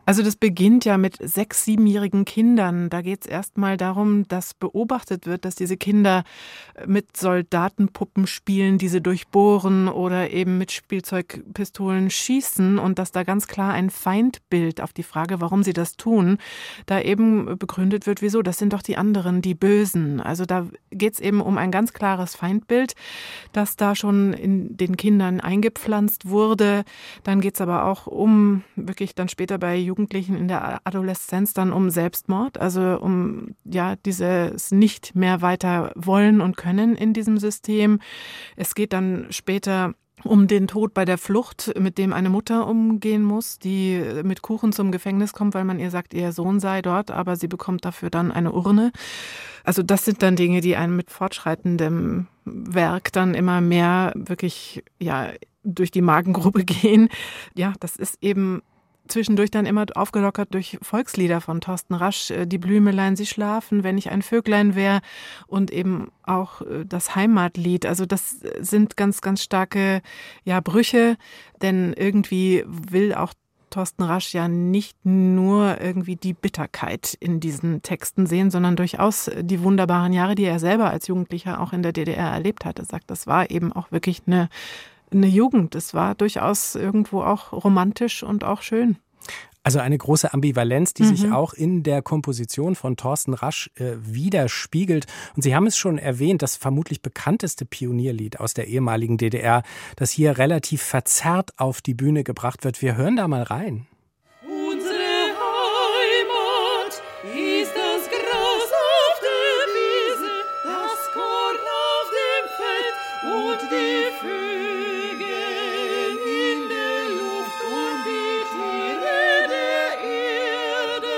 Also das beginnt ja mit 6-, 7-jährigen Kindern. Da geht es erstmal darum, dass beobachtet wird, dass diese Kinder mit Soldatenpuppen spielen, diese durchbohren oder eben mit Spielzeugpistolen schießen und dass da ganz klar ein Feindbild auf die Frage, warum sie das tun, da eben begründet wird, wieso, das sind doch die anderen, die Bösen. Also da geht es eben um ein ganz klares Feindbild, das da schon in den Kindern eingepflanzt wurde. Dann geht es aber auch um, wirklich dann später bei Jugendlichen in der Adoleszenz dann um Selbstmord, also um dieses nicht mehr weiter wollen und können in diesem System. Es geht dann später um den Tod bei der Flucht, mit dem eine Mutter umgehen muss, die mit Kuchen zum Gefängnis kommt, weil man ihr sagt, ihr Sohn sei dort, aber sie bekommt dafür dann eine Urne. Also das sind dann Dinge, die einem mit fortschreitendem Werk dann immer mehr wirklich durch die Magengrube gehen. Ja, das ist eben zwischendurch dann immer aufgelockert durch Volkslieder von Thorsten Rasch, Die Blümelein, sie schlafen, wenn ich ein Vöglein wär und eben auch das Heimatlied. Also das sind ganz, ganz starke Brüche, denn irgendwie will auch Thorsten Rasch ja nicht nur irgendwie die Bitterkeit in diesen Texten sehen, sondern durchaus die wunderbaren Jahre, die er selber als Jugendlicher auch in der DDR erlebt hat. Er sagt, das war eben auch wirklich eine Jugend. Es war durchaus irgendwo auch romantisch und auch schön. Also eine große Ambivalenz, die sich auch in der Komposition von Thorsten Rasch widerspiegelt. Und Sie haben es schon erwähnt, das vermutlich bekannteste Pionierlied aus der ehemaligen DDR, das hier relativ verzerrt auf die Bühne gebracht wird. Wir hören da mal rein. Unsere Heimat ist das Gras auf der Wiese, das Korn auf dem Feld und die Vögel in der Luft und die Tiere der Erde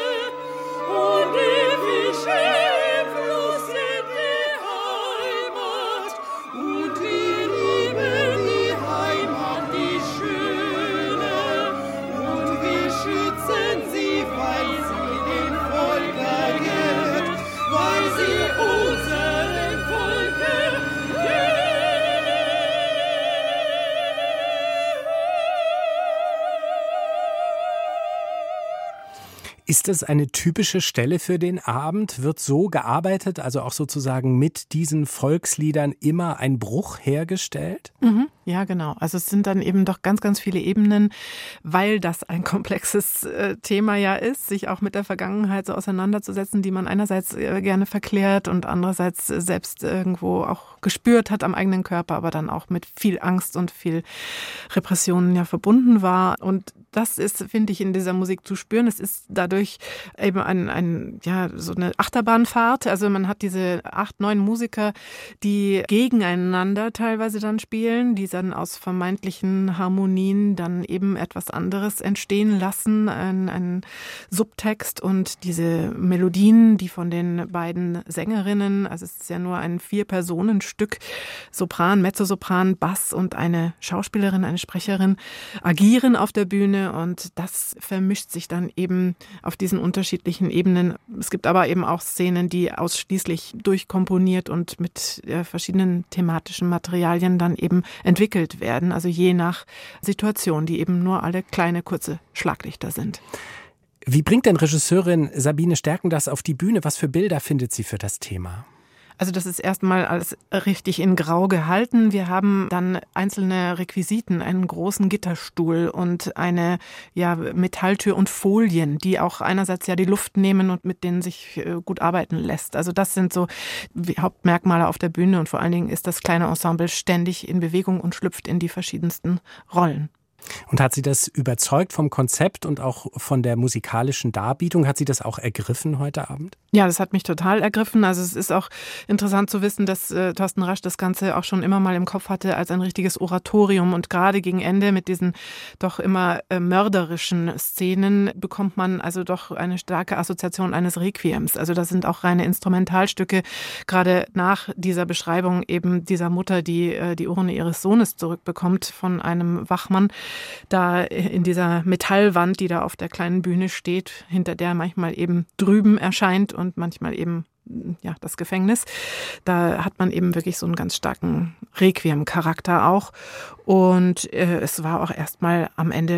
und die Fische im Fluss sind die Heimat und wir lieben die Heimat, die schöne, und wir schützen sie, weil sie dem Volke gehört, weil sie unserem Volke gehört. Ist das eine typische Stelle für den Abend? Wird so gearbeitet, also auch sozusagen mit diesen Volksliedern immer ein Bruch hergestellt? Ja, genau. Also es sind dann eben doch ganz, ganz viele Ebenen, weil das ein komplexes Thema ja ist, sich auch mit der Vergangenheit so auseinanderzusetzen, die man einerseits gerne verklärt und andererseits selbst irgendwo auch gespürt hat am eigenen Körper, aber dann auch mit viel Angst und viel Repressionen verbunden war. Und das ist, finde ich, in dieser Musik zu spüren. Es ist dadurch eben so eine Achterbahnfahrt. Also man hat diese 8, 9 Musiker, die gegeneinander teilweise dann spielen, die dann aus vermeintlichen Harmonien dann eben etwas anderes entstehen lassen, ein Subtext und diese Melodien, die von den beiden Sängerinnen, also es ist ja nur ein 4-Personen-Stück, Sopran, Mezzosopran, Bass und eine Schauspielerin, eine Sprecherin, agieren auf der Bühne und das vermischt sich dann eben auf diesen unterschiedlichen Ebenen. Es gibt aber eben auch Szenen, die ausschließlich durchkomponiert und mit verschiedenen thematischen Materialien dann eben entwickelt werden, also je nach Situation, die eben nur alle kleine, kurze Schlaglichter sind. Wie bringt denn Regisseurin Sabine Sterken das auf die Bühne? Was für Bilder findet sie für das Thema? Also das ist erstmal alles richtig in Grau gehalten. Wir haben dann einzelne Requisiten, einen großen Gitterstuhl und eine Metalltür und Folien, die auch einerseits die Luft nehmen und mit denen sich gut arbeiten lässt. Also das sind so die Hauptmerkmale auf der Bühne und vor allen Dingen ist das kleine Ensemble ständig in Bewegung und schlüpft in die verschiedensten Rollen. Und hat Sie das überzeugt vom Konzept und auch von der musikalischen Darbietung? Hat Sie das auch ergriffen heute Abend? Ja, das hat mich total ergriffen. Also es ist auch interessant zu wissen, dass Thorsten Rasch das Ganze auch schon immer mal im Kopf hatte als ein richtiges Oratorium. Und gerade gegen Ende mit diesen doch immer mörderischen Szenen bekommt man also doch eine starke Assoziation eines Requiems. Also das sind auch reine Instrumentalstücke, gerade nach dieser Beschreibung eben dieser Mutter, die die Urne ihres Sohnes zurückbekommt von einem Wachmann. Da in dieser Metallwand, die da auf der kleinen Bühne steht, hinter der manchmal eben drüben erscheint und manchmal eben das Gefängnis. Da hat man eben wirklich so einen ganz starken Requiem-Charakter auch. Und es war auch erstmal am Ende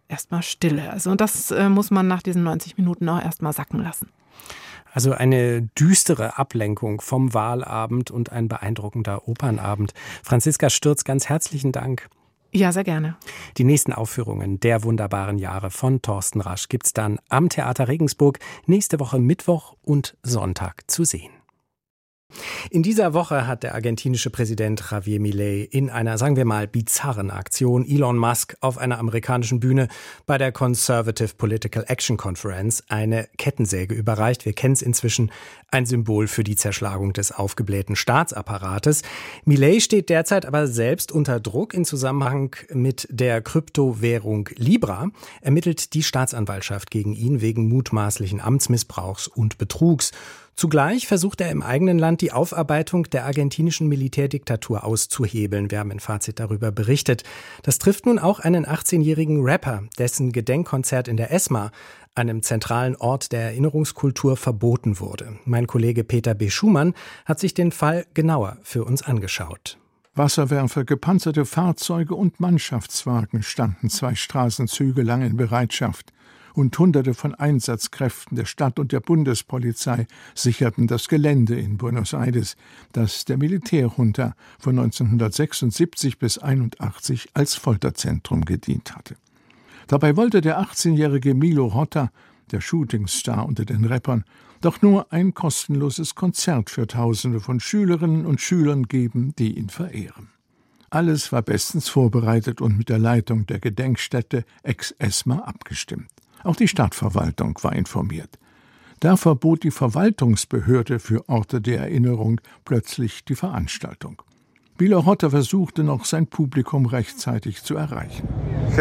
erstmal Stille. Also und das muss man nach diesen 90 Minuten auch erstmal sacken lassen. Also eine düstere Ablenkung vom Wahlabend und ein beeindruckender Opernabend. Franziska Stürz, ganz herzlichen Dank. Ja, sehr gerne. Die nächsten Aufführungen der wunderbaren Jahre von Thorsten Rasch gibt's dann am Theater Regensburg nächste Woche Mittwoch und Sonntag zu sehen. In dieser Woche hat der argentinische Präsident Javier Milei in einer, sagen wir mal, bizarren Aktion Elon Musk auf einer amerikanischen Bühne bei der Conservative Political Action Conference eine Kettensäge überreicht. Wir kennen es inzwischen, ein Symbol für die Zerschlagung des aufgeblähten Staatsapparates. Milei steht derzeit aber selbst unter Druck. In Zusammenhang mit der Kryptowährung Libra ermittelt die Staatsanwaltschaft gegen ihn wegen mutmaßlichen Amtsmissbrauchs und Betrugs. Zugleich versucht er im eigenen Land die Aufarbeitung der argentinischen Militärdiktatur auszuhebeln. Wir haben in Fazit darüber berichtet. Das trifft nun auch einen 18-jährigen Rapper, dessen Gedenkkonzert in der ESMA, einem zentralen Ort der Erinnerungskultur, verboten wurde. Mein Kollege Peter B. Schumann hat sich den Fall genauer für uns angeschaut. Wasserwerfer, gepanzerte Fahrzeuge und Mannschaftswagen standen 2 Straßenzüge lang in Bereitschaft. Und Hunderte von Einsatzkräften der Stadt und der Bundespolizei sicherten das Gelände in Buenos Aires, das der Militärjunta von 1976 bis 1981 als Folterzentrum gedient hatte. Dabei wollte der 18-jährige Milo Rota, der Shootingstar unter den Rappern, doch nur ein kostenloses Konzert für Tausende von Schülerinnen und Schülern geben, die ihn verehren. Alles war bestens vorbereitet und mit der Leitung der Gedenkstätte ex-ESMA abgestimmt. Auch die Stadtverwaltung war informiert. Da verbot die Verwaltungsbehörde für Orte der Erinnerung plötzlich die Veranstaltung. Milo Rota versuchte noch, sein Publikum rechtzeitig zu erreichen.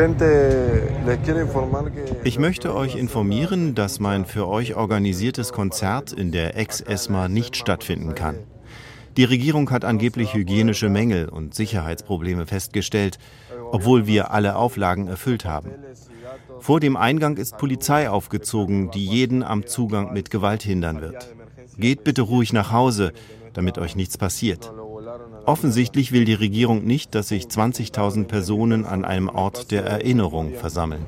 Ich möchte euch informieren, dass mein für euch organisiertes Konzert in der Ex-ESMA nicht stattfinden kann. Die Regierung hat angeblich hygienische Mängel und Sicherheitsprobleme festgestellt, obwohl wir alle Auflagen erfüllt haben. Vor dem Eingang ist Polizei aufgezogen, die jeden am Zugang mit Gewalt hindern wird. Geht bitte ruhig nach Hause, damit euch nichts passiert. Offensichtlich will die Regierung nicht, dass sich 20.000 Personen an einem Ort der Erinnerung versammeln.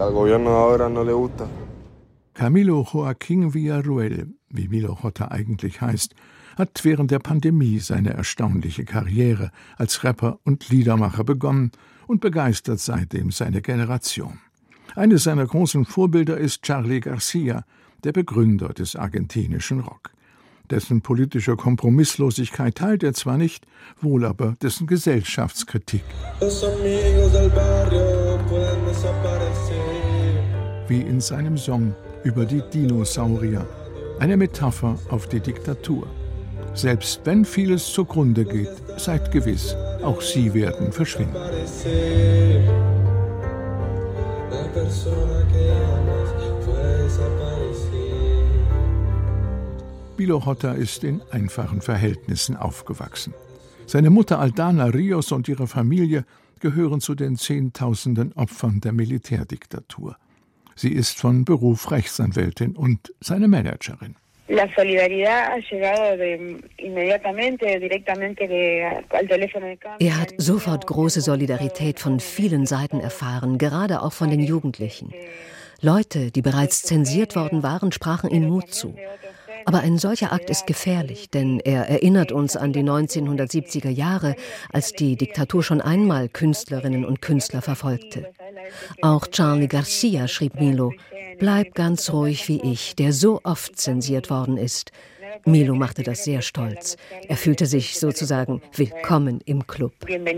Camilo Joaquín Villarruel, wie Milo Rota eigentlich heißt, hat während der Pandemie seine erstaunliche Karriere als Rapper und Liedermacher begonnen und begeistert seitdem seine Generation. Eines seiner großen Vorbilder ist Charly García, der Begründer des argentinischen Rock. Dessen politische Kompromisslosigkeit teilt er zwar nicht, wohl aber dessen Gesellschaftskritik. Wie in seinem Song über die Dinosaurier, eine Metapher auf die Diktatur. Selbst wenn vieles zugrunde geht, seid gewiss, auch sie werden verschwinden. Milo Rota ist in einfachen Verhältnissen aufgewachsen. Seine Mutter Aldana Rios und ihre Familie gehören zu den Zehntausenden Opfern der Militärdiktatur. Sie ist von Beruf Rechtsanwältin und seine Managerin. Er hat sofort große Solidarität von vielen Seiten erfahren, gerade auch von den Jugendlichen. Leute, die bereits zensiert worden waren, sprachen ihm Mut zu. Aber ein solcher Akt ist gefährlich, denn er erinnert uns an die 1970er Jahre, als die Diktatur schon einmal Künstlerinnen und Künstler verfolgte. Auch Charly García schrieb Milo: Bleib ganz ruhig wie ich, der so oft zensiert worden ist. Milo machte das sehr stolz. Er fühlte sich sozusagen willkommen im Club.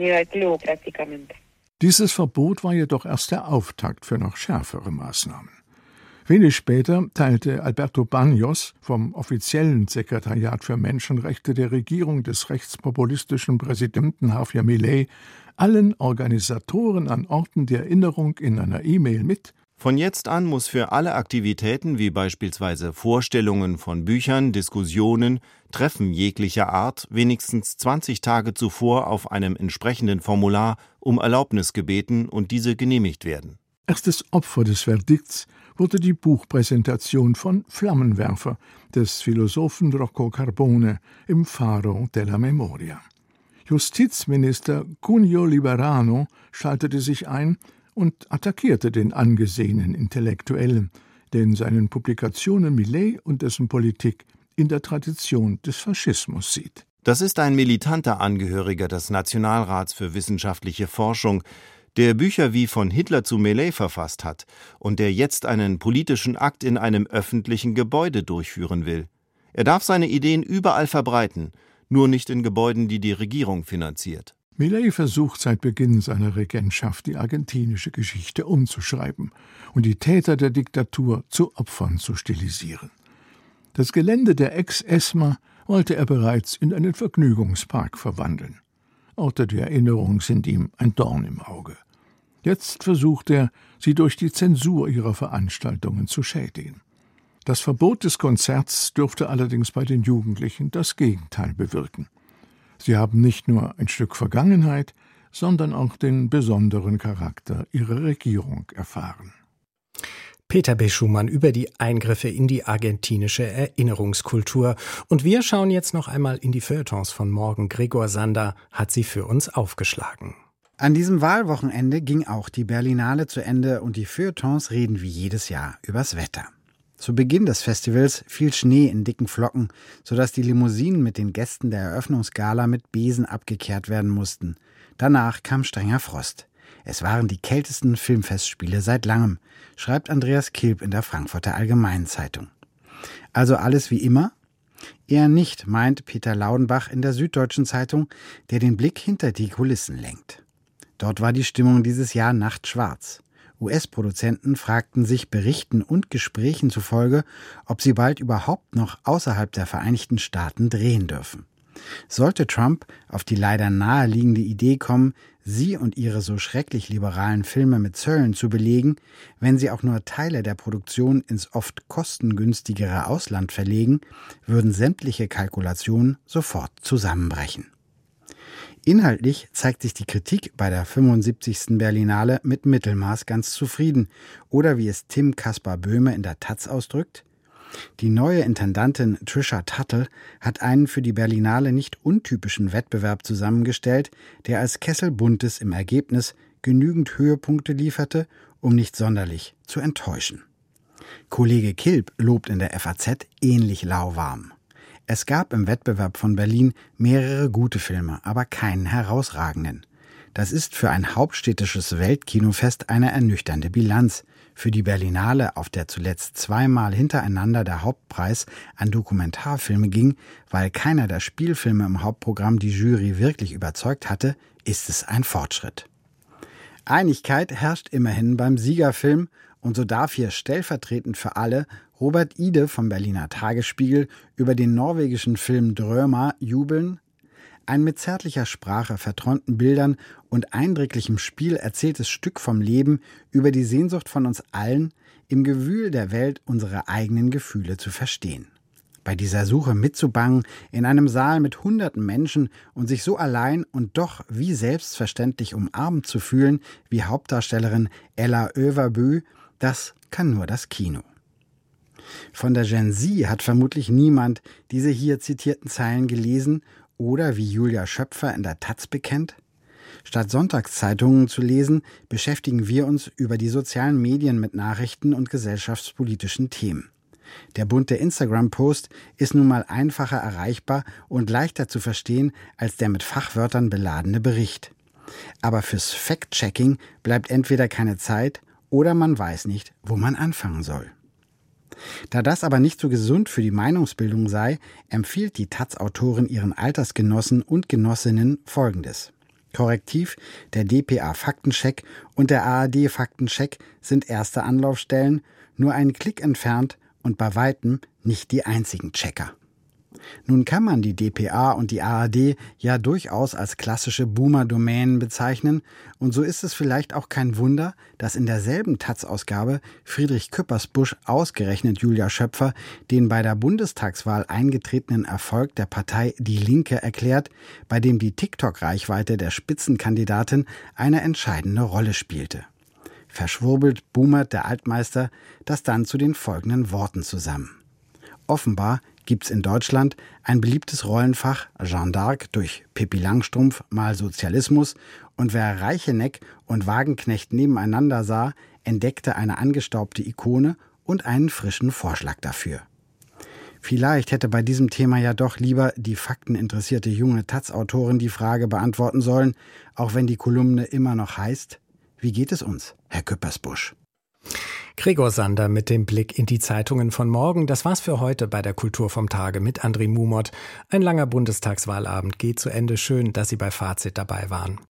Dieses Verbot war jedoch erst der Auftakt für noch schärfere Maßnahmen. Wenig später teilte Alberto Baños vom offiziellen Sekretariat für Menschenrechte der Regierung des rechtspopulistischen Präsidenten Javier Milei allen Organisatoren an Orten der Erinnerung in einer E-Mail mit: Von jetzt an muss für alle Aktivitäten wie beispielsweise Vorstellungen von Büchern, Diskussionen, Treffen jeglicher Art wenigstens 20 Tage zuvor auf einem entsprechenden Formular um Erlaubnis gebeten und diese genehmigt werden. Erstes Opfer des Verdikts wurde die Buchpräsentation von Flammenwerfer des Philosophen Rocco Carbone im Faro della Memoria. Justizminister Cuneo Liberano schaltete sich ein und attackierte den angesehenen Intellektuellen, der in seinen Publikationen Millet und dessen Politik in der Tradition des Faschismus sieht. Das ist ein militanter Angehöriger des Nationalrats für wissenschaftliche Forschung, der Bücher wie Von Hitler zu Millet verfasst hat und der jetzt einen politischen Akt in einem öffentlichen Gebäude durchführen will. Er darf seine Ideen überall verbreiten, nur nicht in Gebäuden, die die Regierung finanziert. Millet versucht seit Beginn seiner Regentschaft, die argentinische Geschichte umzuschreiben und die Täter der Diktatur zu Opfern zu stilisieren. Das Gelände der Ex-ESMA wollte er bereits in einen Vergnügungspark verwandeln. Orte der Erinnerung sind ihm ein Dorn im Auge. Jetzt versucht er, sie durch die Zensur ihrer Veranstaltungen zu schädigen. Das Verbot des Konzerts dürfte allerdings bei den Jugendlichen das Gegenteil bewirken. Sie haben nicht nur ein Stück Vergangenheit, sondern auch den besonderen Charakter ihrer Regierung erfahren. Peter B. Schumann über die Eingriffe in die argentinische Erinnerungskultur. Und wir schauen jetzt noch einmal in die Feuilletons von morgen. Gregor Sander hat sie für uns aufgeschlagen. An diesem Wahlwochenende ging auch die Berlinale zu Ende und die Feuilletons reden wie jedes Jahr übers Wetter. Zu Beginn des Festivals fiel Schnee in dicken Flocken, sodass die Limousinen mit den Gästen der Eröffnungsgala mit Besen abgekehrt werden mussten. Danach kam strenger Frost. Es waren die kältesten Filmfestspiele seit langem, schreibt Andreas Kilb in der Frankfurter Allgemeinen Zeitung. Also alles wie immer? Eher nicht, meint Peter Laudenbach in der Süddeutschen Zeitung, der den Blick hinter die Kulissen lenkt. Dort war die Stimmung dieses Jahr nachtschwarz. US-Produzenten fragten sich Berichten und Gesprächen zufolge, ob sie bald überhaupt noch außerhalb der Vereinigten Staaten drehen dürfen. Sollte Trump auf die leider naheliegende Idee kommen, sie und ihre so schrecklich liberalen Filme mit Zöllen zu belegen, wenn sie auch nur Teile der Produktion ins oft kostengünstigere Ausland verlegen, würden sämtliche Kalkulationen sofort zusammenbrechen. Inhaltlich zeigt sich die Kritik bei der 75. Berlinale mit Mittelmaß ganz zufrieden. Oder wie es Tim Kaspar Böhme in der Taz ausdrückt: Die neue Intendantin Trisha Tuttle hat einen für die Berlinale nicht untypischen Wettbewerb zusammengestellt, der als Kessel Buntes im Ergebnis genügend Höhepunkte lieferte, um nicht sonderlich zu enttäuschen. Kollege Kilb lobt in der FAZ ähnlich lauwarm. Es gab im Wettbewerb von Berlin mehrere gute Filme, aber keinen herausragenden. Das ist für ein hauptstädtisches Weltkinofest eine ernüchternde Bilanz. Für die Berlinale, auf der zuletzt zweimal hintereinander der Hauptpreis an Dokumentarfilme ging, weil keiner der Spielfilme im Hauptprogramm die Jury wirklich überzeugt hatte, ist es ein Fortschritt. Einigkeit herrscht immerhin beim Siegerfilm, und so darf hier stellvertretend für alle Robert Ide vom Berliner Tagesspiegel über den norwegischen Film Dröma jubeln. Ein mit zärtlicher Sprache, verträumten Bildern und eindrücklichem Spiel erzähltes Stück vom Leben über die Sehnsucht von uns allen, im Gewühl der Welt unsere eigenen Gefühle zu verstehen. Bei dieser Suche mitzubangen, in einem Saal mit hunderten Menschen und sich so allein und doch wie selbstverständlich umarmt zu fühlen wie Hauptdarstellerin Ella Överbø, das kann nur das Kino. Von der Gen Z hat vermutlich niemand diese hier zitierten Zeilen gelesen oder, wie Julia Schöpfer in der Taz bekennt: Statt Sonntagszeitungen zu lesen, beschäftigen wir uns über die sozialen Medien mit Nachrichten und gesellschaftspolitischen Themen. Der bunte Instagram-Post ist nun mal einfacher erreichbar und leichter zu verstehen als der mit Fachwörtern beladene Bericht. Aber fürs Fact-Checking bleibt entweder keine Zeit oder man weiß nicht, wo man anfangen soll. Da das aber nicht so gesund für die Meinungsbildung sei, empfiehlt die Taz-Autorin ihren Altersgenossen und Genossinnen Folgendes. Korrektiv, der dpa-Faktencheck und der ARD-Faktencheck sind erste Anlaufstellen, nur einen Klick entfernt und bei weitem nicht die einzigen Checker. Nun kann man die dpa und die ARD ja durchaus als klassische Boomer-Domänen bezeichnen, und so ist es vielleicht auch kein Wunder, dass in derselben Taz-Ausgabe Friedrich Küppersbusch ausgerechnet Julia Schöpfer den bei der Bundestagswahl eingetretenen Erfolg der Partei Die Linke erklärt, bei dem die TikTok-Reichweite der Spitzenkandidatin eine entscheidende Rolle spielte. Verschwurbelt boomert der Altmeister das dann zu den folgenden Worten zusammen: Offenbar gibt's in Deutschland ein beliebtes Rollenfach Jeanne d'Arc durch Pippi Langstrumpf mal Sozialismus, und wer Reicheneck und Wagenknecht nebeneinander sah, entdeckte eine angestaubte Ikone und einen frischen Vorschlag dafür. Vielleicht hätte bei diesem Thema ja doch lieber die fakteninteressierte junge Taz-Autorin die Frage beantworten sollen, auch wenn die Kolumne immer noch heißt: Wie geht es uns, Herr Küppersbusch? Gregor Sander mit dem Blick in die Zeitungen von morgen. Das war's für heute bei der Kultur vom Tage mit André Mumot. Ein langer Bundestagswahlabend geht zu Ende. Schön, dass Sie bei Fazit dabei waren.